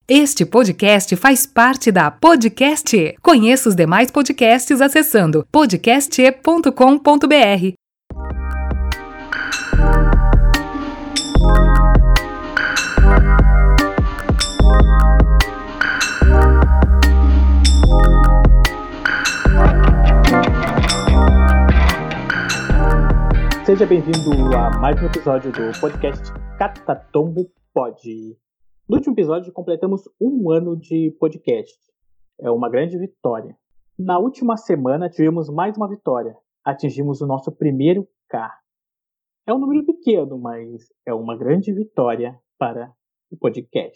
Este podcast faz parte da Podcast. Conheça os demais podcasts acessando podcast.com.br. Seja bem-vindo a mais um episódio do podcast Catatombo Pod. No último episódio completamos um ano de podcast. É uma grande vitória. Na última semana tivemos mais uma vitória. Atingimos o nosso primeiro K. É um número pequeno, mas é uma grande vitória para o podcast.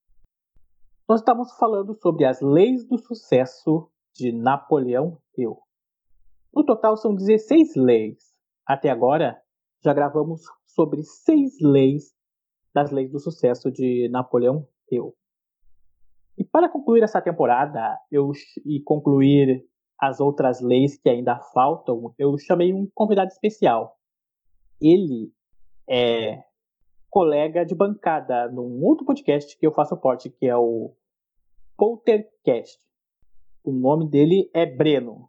Nós estávamos falando sobre as leis do sucesso de Napoleão Hill. No total são 16 leis. Até agora, já gravamos sobre 6 leis das leis do sucesso de Napoleão Hill. E para concluir essa temporada e concluir as outras leis que ainda faltam, eu chamei um convidado especial. Ele é colega de bancada num outro podcast que eu faço parte, que é o Poltercast. O nome dele é Breno.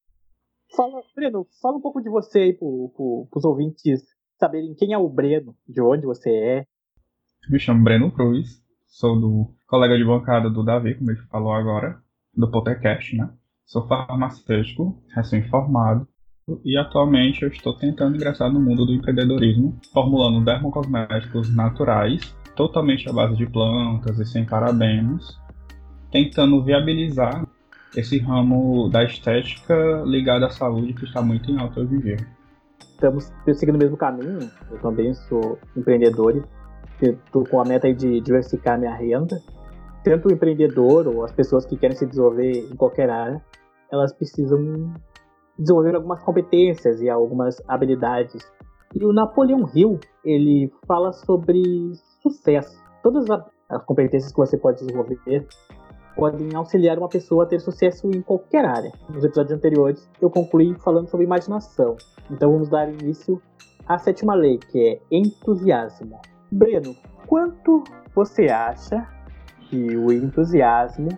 Breno, fala um pouco de você aí para os ouvintes saberem quem é o Breno, de onde você é. Me chamo Breno Cruz, sou do colega de bancada do Davi, como ele falou agora, do Poltercast, né? Sou farmacêutico, recém-formado, e atualmente eu estou tentando ingressar no mundo do empreendedorismo, formulando dermocosméticos naturais, totalmente à base de plantas e sem parabenos, tentando viabilizar esse ramo da estética ligado à saúde que está muito em alta hoje em dia. Estamos seguindo o mesmo caminho, eu também sou empreendedor. Estou com a meta aí de diversificar minha renda. Tanto o empreendedor ou as pessoas que querem se desenvolver em qualquer área, elas precisam desenvolver algumas competências e algumas habilidades. E o Napoleão Hill, ele fala sobre sucesso. Todas as competências que você pode desenvolver podem auxiliar uma pessoa a ter sucesso em qualquer área. Nos episódios anteriores, eu concluí falando sobre imaginação. Então vamos dar início à 7ª lei, que é entusiasmo. Breno, quanto você acha que o entusiasmo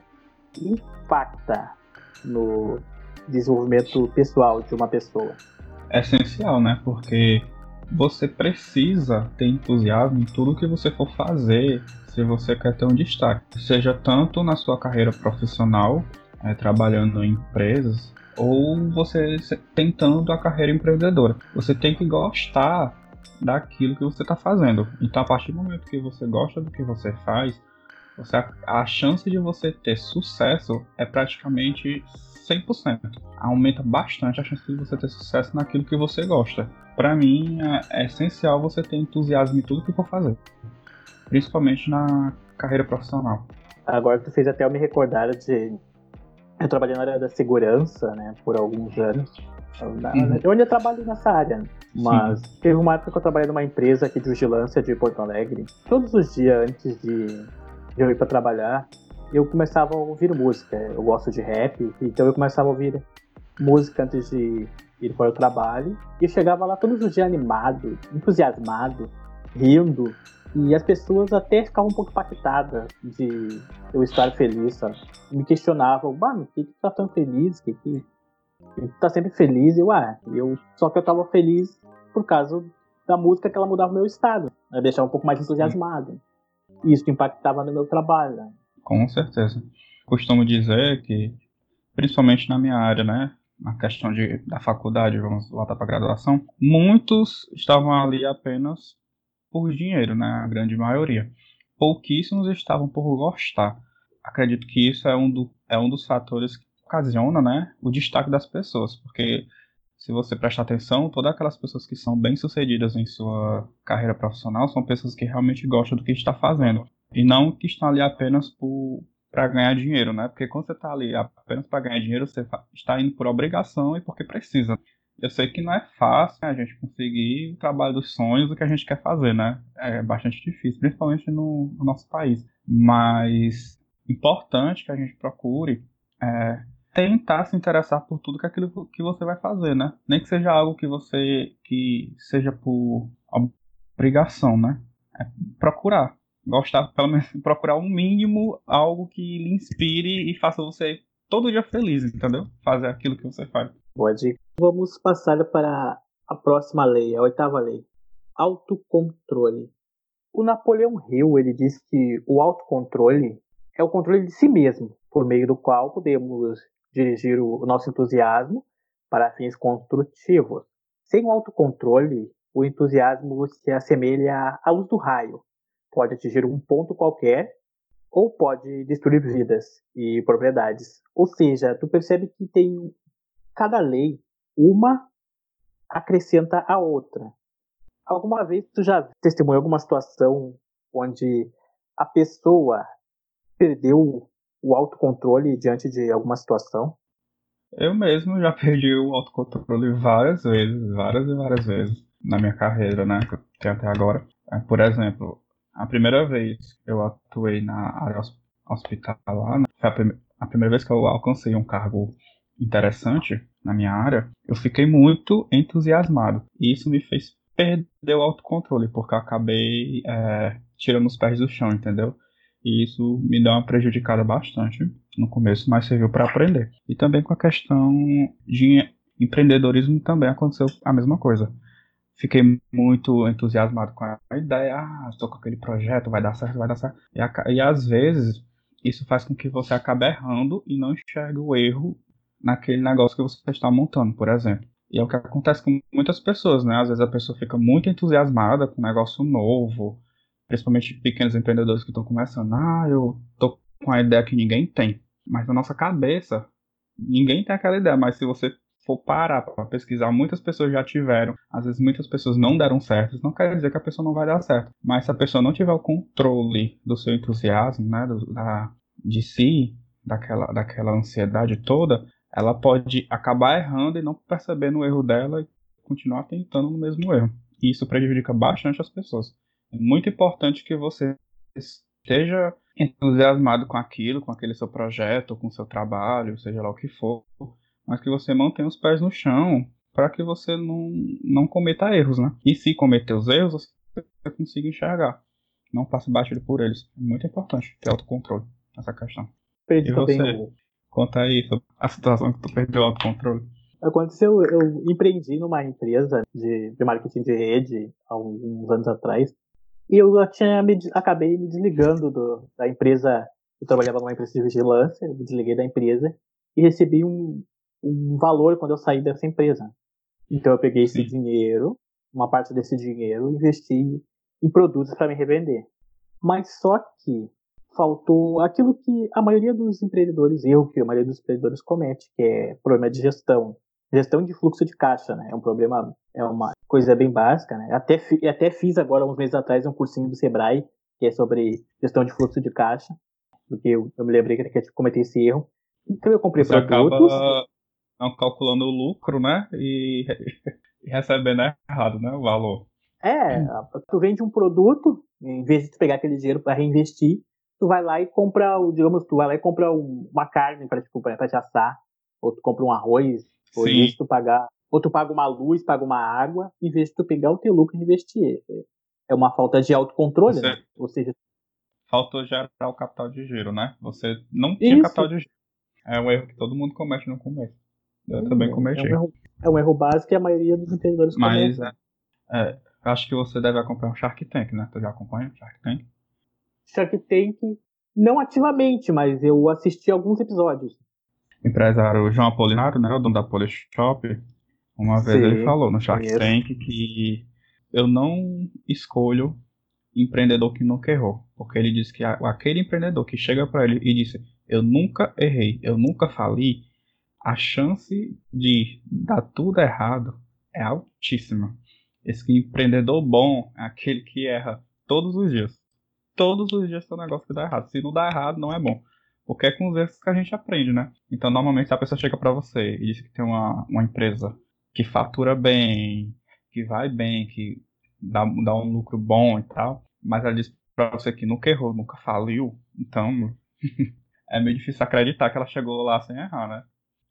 impacta no desenvolvimento pessoal de uma pessoa? É essencial, né? Porque você precisa ter entusiasmo em tudo que você for fazer se você quer ter um destaque. Seja tanto na sua carreira profissional, trabalhando em empresas, ou você tentando a carreira empreendedora. Você tem que gostar daquilo que você está fazendo. Então, a partir do momento que você gosta do que você faz, a chance de você ter sucesso é praticamente 100%. Aumenta bastante a chance de você ter sucesso naquilo que você gosta. Para mim, é essencial você ter entusiasmo em tudo que for fazer, principalmente na carreira profissional. Agora tu fez até eu me recordar eu trabalhei na área da segurança, né, por alguns anos. Eu ainda trabalho nessa área, mas teve uma época que eu trabalhei numa empresa aqui de vigilância de Porto Alegre. Todos os dias antes de eu ir para trabalhar, eu começava a ouvir música. Eu gosto de rap, então eu começava a ouvir música antes de ir para o trabalho. E eu chegava lá todos os dias animado, entusiasmado, rindo. E as pessoas até ficavam um pouco impactadas de eu estar feliz, sabe? Me questionavam, mano, por que tu tá tão feliz? Tu tá sempre feliz? Só que eu tava feliz por causa da música que ela mudava o meu estado. Ela deixava um pouco mais entusiasmado. E isso impactava no meu trabalho, né? Com certeza. Costumo dizer que, principalmente na minha área, né, na questão da faculdade, vamos voltar para a graduação, muitos estavam ali apenas por dinheiro, né, a grande maioria. Pouquíssimos estavam por gostar. Acredito que isso é um dos fatores que ocasiona, né, o destaque das pessoas, porque se você prestar atenção, todas aquelas pessoas que são bem-sucedidas em sua carreira profissional são pessoas que realmente gostam do que está fazendo. E não que estão ali apenas para ganhar dinheiro, né? Porque quando você está ali apenas para ganhar dinheiro, você está indo por obrigação e porque precisa. Eu sei que não é fácil, né, a gente conseguir o trabalho dos sonhos, o que a gente quer fazer, né? É bastante difícil, principalmente no nosso país. Mas importante que a gente procure tentar se interessar por tudo aquilo que você vai fazer, né? Nem que seja algo que seja por obrigação, né? É procurar. gostar, pelo menos procurar um mínimo, algo que lhe inspire e faça você todo dia feliz, entendeu? Fazer aquilo que você faz. Boa dica. Vamos passar para a próxima lei, a oitava lei. Autocontrole. O Napoleão Hill, ele diz que o autocontrole é o controle de si mesmo, por meio do qual podemos dirigir o nosso entusiasmo para fins construtivos. Sem o autocontrole, o entusiasmo se assemelha à luz do raio. Pode atingir um ponto qualquer ou pode destruir vidas e propriedades. Ou seja, tu percebe que tem cada lei, uma acrescenta a outra. Alguma vez tu já testemunhou alguma situação onde a pessoa perdeu o autocontrole diante de alguma situação? Eu mesmo já perdi o autocontrole várias vezes, várias e várias vezes na minha carreira, né, que eu tenho até agora. Por exemplo, a primeira vez que eu atuei na área hospitalar, né, foi a primeira vez que eu alcancei um cargo interessante na minha área, eu fiquei muito entusiasmado. E isso me fez perder o autocontrole, porque eu acabei tirando os pés do chão, entendeu? E isso me deu uma prejudicada bastante no começo, mas serviu para aprender. E também com a questão de empreendedorismo também aconteceu a mesma coisa. Fiquei muito entusiasmado com a ideia, estou com aquele projeto, vai dar certo, vai dar certo. E às vezes isso faz com que você acabe errando e não enxergue o erro naquele negócio que você está montando, por exemplo. E é o que acontece com muitas pessoas, né? Às vezes a pessoa fica muito entusiasmada com um negócio novo, principalmente pequenos empreendedores que estão começando. Eu tô com a ideia que ninguém tem. Mas na nossa cabeça, ninguém tem aquela ideia. Mas se você for parar para pesquisar, muitas pessoas já tiveram. Às vezes muitas pessoas não deram certo. Isso não quer dizer que a pessoa não vai dar certo. Mas se a pessoa não tiver o controle do seu entusiasmo, né, de si, daquela ansiedade toda, ela pode acabar errando e não percebendo o erro dela e continuar tentando no mesmo erro. E isso prejudica bastante as pessoas. É muito importante que você esteja entusiasmado com aquilo, com aquele seu projeto, com o seu trabalho, seja lá o que for, mas que você mantenha os pés no chão para que você não cometa erros, né? E se cometer os erros, você consiga enxergar. Não passe batido por eles. É muito importante ter autocontrole nessa questão. Perdi E também você? Conta aí sobre a situação que tu perdeu o autocontrole. Aconteceu, eu empreendi numa empresa de marketing de rede há uns anos atrás e eu acabei me desligando da empresa. Eu trabalhava numa empresa de vigilância, eu me desliguei da empresa e recebi um valor quando eu saí dessa empresa. Então eu peguei esse Sim. dinheiro, uma parte desse dinheiro, e investi em produtos para me revender. Mas só que faltou aquilo que a maioria dos empreendedores, que a maioria dos empreendedores comete, que é problema de gestão. Gestão de fluxo de caixa, né? É um problema, é uma coisa bem básica, né? Até fiz agora, uns meses atrás, um cursinho do Sebrae, que é sobre gestão de fluxo de caixa, porque eu me lembrei que eu cometi esse erro. Então eu comprei Você acaba produtos. não calculando o lucro, né? E recebendo errado, né? O valor. Tu vende um produto, em vez de tu pegar aquele dinheiro para reinvestir, tu vai lá e compra, digamos, tu vai lá e compra uma carne para te assar, ou tu compra um arroz, ou em vez Sim. de tu pagar, ou tu paga uma luz, paga uma água, em vez de tu pegar o teu lucro e investir. É uma falta de autocontrole, né? Você Ou seja, faltou gerar o capital de giro, né? Você não tinha capital isso de giro. É um erro que todo mundo comete no começo. Eu também é cometi. um erro básico e a maioria dos empreendedores Mas cometem. acho que você deve acompanhar o Shark Tank, né? Tu já acompanha o Shark Tank? Shark Tank, não ativamente, mas eu assisti alguns episódios. O empresário João Apolinário, né? O dono da Polishop, uma vez ele Sim, falou no Shark conheço. Tank que eu não escolho empreendedor que nunca errou. Porque ele disse que aquele empreendedor que chega para ele e disse: Eu nunca errei, eu nunca fali, a chance de dar tudo errado é altíssima. Esse empreendedor bom é aquele que erra todos os dias. Todos os dias tem um negócio que dá errado. Se não dá errado, não é bom. Porque é com os erros que a gente aprende, né? Então, normalmente, se a pessoa chega para você e diz que tem uma empresa que fatura bem, que vai bem, que dá um lucro bom e tal, mas ela diz pra você que nunca errou, nunca faliu, então é meio difícil acreditar que ela chegou lá sem errar, né?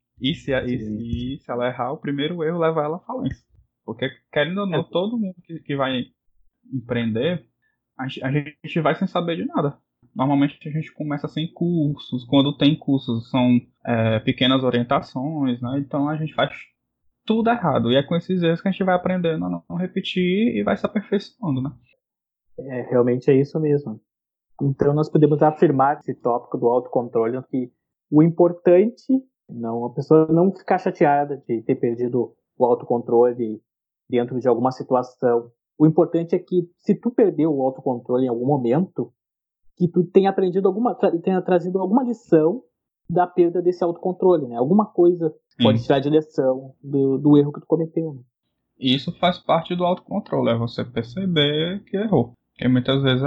Sim. Se ela errar, o primeiro erro leva ela à falência. Porque, querendo ou não, todo mundo que vai empreender, a gente vai sem saber de nada. Normalmente a gente começa sem cursos, quando tem cursos são pequenas orientações, né? Então a gente faz tudo errado. E é com esses erros que a gente vai aprendendo a não repetir e vai se aperfeiçoando, né? Realmente é isso mesmo. Então nós podemos afirmar esse tópico do autocontrole que o importante, não, a pessoa não ficar chateada de ter perdido o autocontrole dentro de alguma situação. O importante é que se tu perdeu o autocontrole em algum momento, que tu tenha aprendido tenha trazido alguma lição da perda desse autocontrole, né? Alguma coisa pode tirar de lição do erro que tu cometeu. Né? Isso faz parte do autocontrole, é você perceber que errou. Porque muitas vezes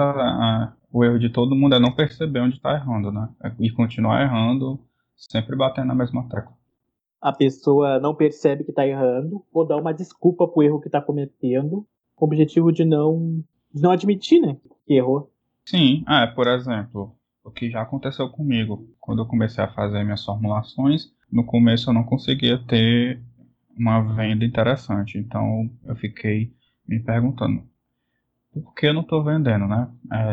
o erro de todo mundo é não perceber onde está errando, né? E continuar errando, sempre batendo na mesma tecla. A pessoa não percebe que está errando, ou dá uma desculpa pro erro que está cometendo, com o objetivo de não admitir, né, que errou. Sim, por exemplo, o que já aconteceu comigo, quando eu comecei a fazer minhas formulações, no começo eu não conseguia ter uma venda interessante, então eu fiquei me perguntando, por que eu não estou vendendo, né?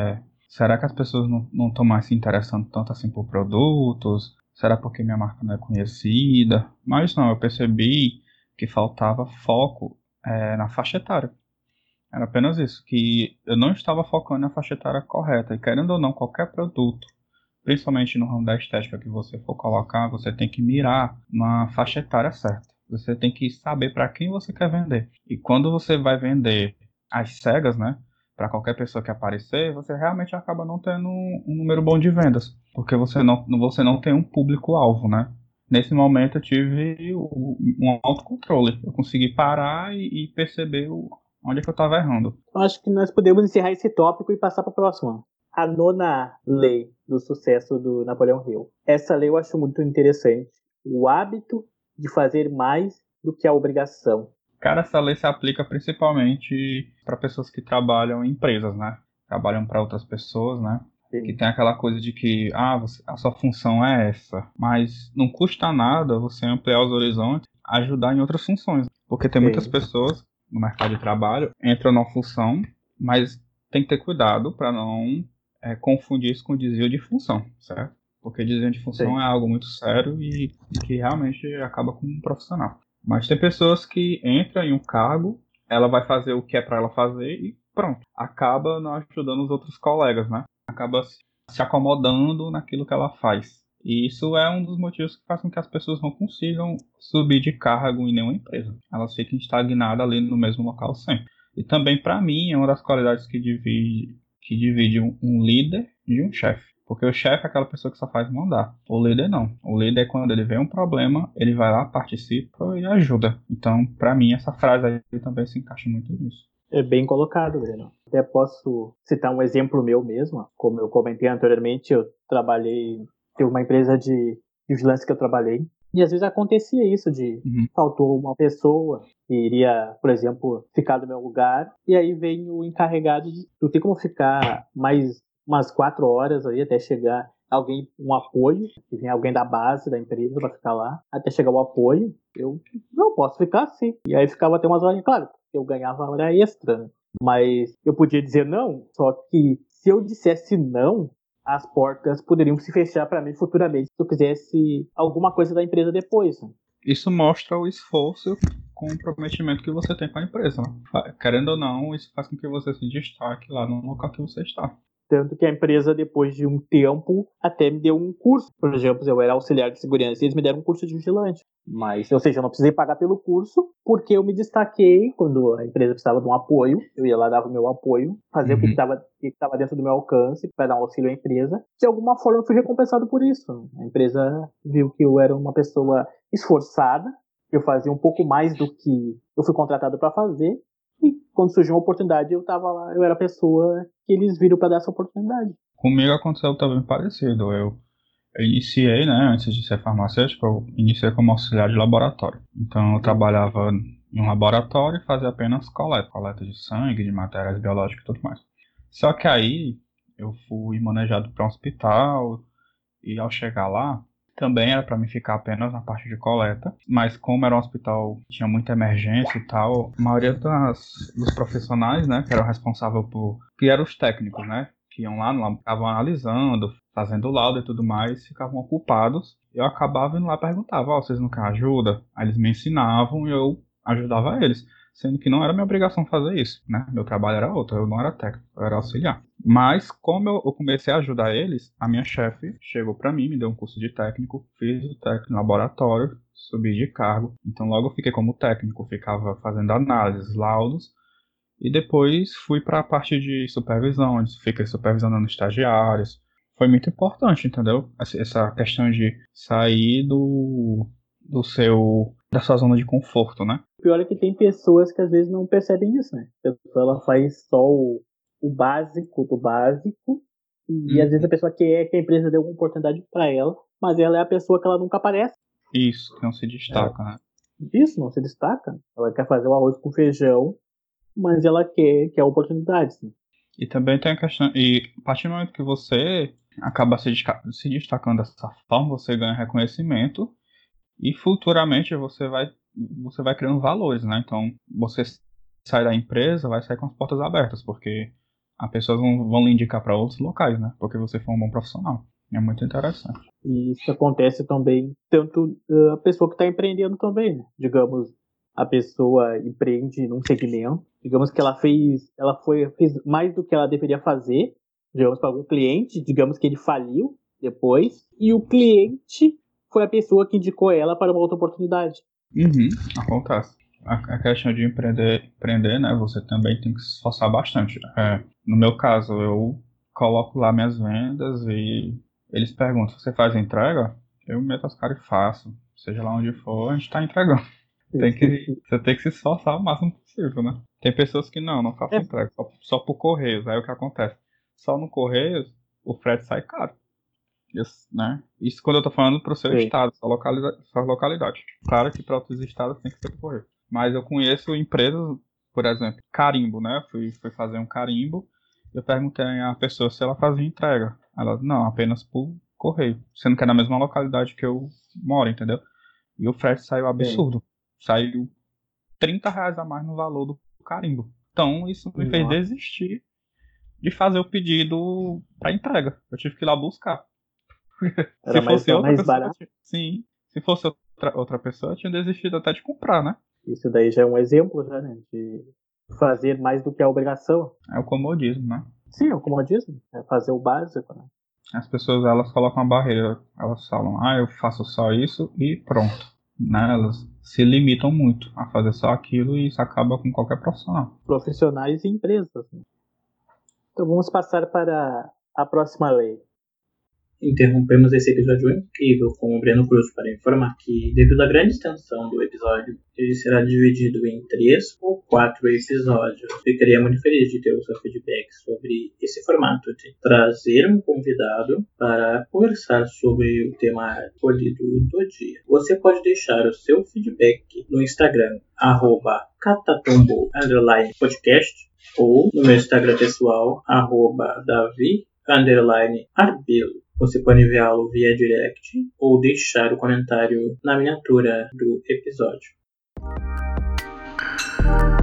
Será que as pessoas não estão mais se interessando tanto assim por produtos? Será porque minha marca não é conhecida? Mas não, eu percebi que faltava foco na faixa etária. Era apenas isso, que eu não estava focando na faixa etária correta. E querendo ou não, qualquer produto, principalmente no ramo da estética que você for colocar, você tem que mirar na faixa etária certa. Você tem que saber para quem você quer vender. E quando você vai vender às cegas, né, para qualquer pessoa que aparecer, você realmente acaba não tendo um número bom de vendas. Porque você não tem um público-alvo, né? Nesse momento eu tive um autocontrole. Eu consegui parar e perceber onde é que eu estava errando. Acho que nós podemos encerrar esse tópico e passar para a próxima. A 9ª lei do sucesso do Napoleão Hill. Essa lei eu acho muito interessante. O hábito de fazer mais do que a obrigação. Cara, essa lei se aplica principalmente para pessoas que trabalham em empresas, né? Trabalham para outras pessoas, né? Sim. Que tem aquela coisa de que a sua função é essa, mas não custa nada você ampliar os horizontes, ajudar em outras funções. Porque tem muitas pessoas no mercado de trabalho, entram numa função, mas tem que ter cuidado para não confundir isso com desvio de função, certo? Porque desvio de função é algo muito sério e que realmente acaba com um profissional. Mas tem pessoas que entram em um cargo, ela vai fazer o que é para ela fazer e pronto. Acaba não ajudando os outros colegas, né? Acaba se acomodando naquilo que ela faz. E isso é um dos motivos que faz com que as pessoas não consigam subir de cargo em nenhuma empresa. Elas ficam estagnadas ali no mesmo local sempre. E também, para mim, é uma das qualidades que divide um líder de um chefe. Porque o chefe é aquela pessoa que só faz mandar. O líder não. O líder é quando ele vê um problema, ele vai lá, participa e ajuda. Então, para mim, essa frase aí também se encaixa muito nisso. É bem colocado, Breno. Até posso citar um exemplo meu mesmo. Como eu comentei anteriormente, eu teve uma empresa de vigilância que eu trabalhei. E às vezes acontecia isso de faltou uma pessoa que iria, por exemplo, ficar no meu lugar. E aí vem o encarregado de tu tem como ficar mais umas 4 horas aí até chegar alguém, um apoio, que vem alguém da base da empresa para ficar lá, até chegar o apoio. Eu não posso ficar assim. E aí ficava até umas horas, claro, eu ganhava hora extra, né? Mas eu podia dizer não, só que se eu dissesse não, as portas poderiam se fechar para mim futuramente se eu quisesse alguma coisa da empresa depois. Né? Isso mostra o esforço com o comprometimento que você tem com a empresa. Né? Querendo ou não, isso faz com que você se destaque lá no local que você está. Tanto que a empresa, depois de um tempo, até me deu um curso. Por exemplo, eu era auxiliar de segurança e eles me deram um curso de vigilante. Mas, ou seja, eu não precisei pagar pelo curso, porque eu me destaquei quando a empresa precisava de um apoio. Eu ia lá, dava o meu apoio, fazia o que estava dentro do meu alcance para dar um auxílio à empresa. De alguma forma, eu fui recompensado por isso. A empresa viu que eu era uma pessoa esforçada, que eu fazia um pouco mais do que eu fui contratado para fazer. E quando surgiu uma oportunidade, eu tava lá, eu era a pessoa que eles viram para dar essa oportunidade. Comigo aconteceu também parecido. Eu iniciei, né, antes de ser farmacêutico, eu iniciei como auxiliar de laboratório. Então eu trabalhava em um laboratório e fazia apenas coleta de sangue, de materiais biológicos e tudo mais. Só que aí eu fui manejado para um hospital e ao chegar lá, Também era para mim ficar apenas na parte de coleta, mas como era um hospital que tinha muita emergência e tal, a maioria dos profissionais, né, que eram responsáveis que eram os técnicos, né, que iam lá, ficavam analisando, fazendo laudo e tudo mais, ficavam ocupados. Eu acabava indo lá e perguntava, vocês não querem ajuda? Aí eles me ensinavam e eu ajudava eles, sendo que não era minha obrigação fazer isso, né? Meu trabalho era outro, eu não era técnico, eu era auxiliar. Mas como eu comecei a ajudar eles, a minha chefe chegou para mim, me deu um curso de técnico, fiz o técnico no laboratório, subi de cargo. Então logo eu fiquei como técnico, ficava fazendo análises, laudos, e depois fui para a parte de supervisão, onde fiquei supervisionando estagiários. Foi muito importante, entendeu? Essa questão de sair da sua zona de conforto, né? O pior é que tem pessoas que às vezes não percebem isso, né? A pessoa ela faz só o básico do básico e às vezes a pessoa quer que a empresa dê alguma oportunidade para ela, mas ela é a pessoa que ela nunca aparece. Isso, que não se destaca, né? Isso, não se destaca. Ela quer fazer o arroz com feijão, mas ela quer oportunidades. Né? E também tem a questão, e a partir do momento que você acaba se destacando dessa forma, você ganha reconhecimento e futuramente você vai criando valores, né? Então, você sai da empresa, vai sair com as portas abertas, porque as pessoas vão lhe indicar para outros locais, né? Porque você foi um bom profissional. É muito interessante. E isso acontece também, tanto a pessoa que está empreendendo também, né? Digamos, a pessoa empreende num segmento, digamos que ela fez mais do que ela deveria fazer, digamos, para algum cliente, digamos que ele faliu depois, e o cliente foi a pessoa que indicou ela para uma outra oportunidade. Acontece. A questão de empreender, né, você também tem que se esforçar bastante. No meu caso, eu coloco lá minhas vendas e eles perguntam, você faz entrega? Eu meto as caras e faço. Seja lá onde for, a gente está entregando. Você tem que se esforçar o máximo possível, né? Tem pessoas que não façam entrega, só por Correios. Aí o que acontece? Só no Correios, o frete sai caro. Isso, né? Isso quando eu tô falando pro seu estado, sua localidade. Claro que para outros estados tem que ser por Correio. Mas eu conheço empresas, por exemplo, carimbo, né? Fui fazer um carimbo. Eu perguntei à pessoa se ela fazia entrega. Ela, não, apenas por Correio. Sendo que é na mesma localidade que eu moro, entendeu? E o frete saiu absurdo. Saiu R$30 a mais no valor do carimbo. Então isso me fez desistir de fazer o pedido para entrega. Eu tive que ir lá buscar. Era mais barato. Sim. Se fosse outra pessoa, eu tinha desistido até de comprar, né? Isso daí já é um exemplo, já, né? De fazer mais do que a obrigação. É o comodismo, né? Sim, é o comodismo. É fazer o básico, né? As pessoas, elas colocam uma barreira. Elas falam, eu faço só isso e pronto. Né? Elas se limitam muito a fazer só aquilo e isso acaba com qualquer profissional. Profissionais e empresas. Né? Então vamos passar para a próxima lei. Interrompemos esse episódio incrível com o Breno Cruz para informar que, devido à grande extensão do episódio, ele será dividido em 3 ou 4 episódios. Ficaria muito feliz de ter o seu feedback sobre esse formato de trazer um convidado para conversar sobre o tema escolhido do dia. Você pode deixar o seu feedback no Instagram, @catatombo_podcast, ou no meu Instagram pessoal, @davi_arbelo. Você pode enviá-lo via direct ou deixar o comentário na miniatura do episódio.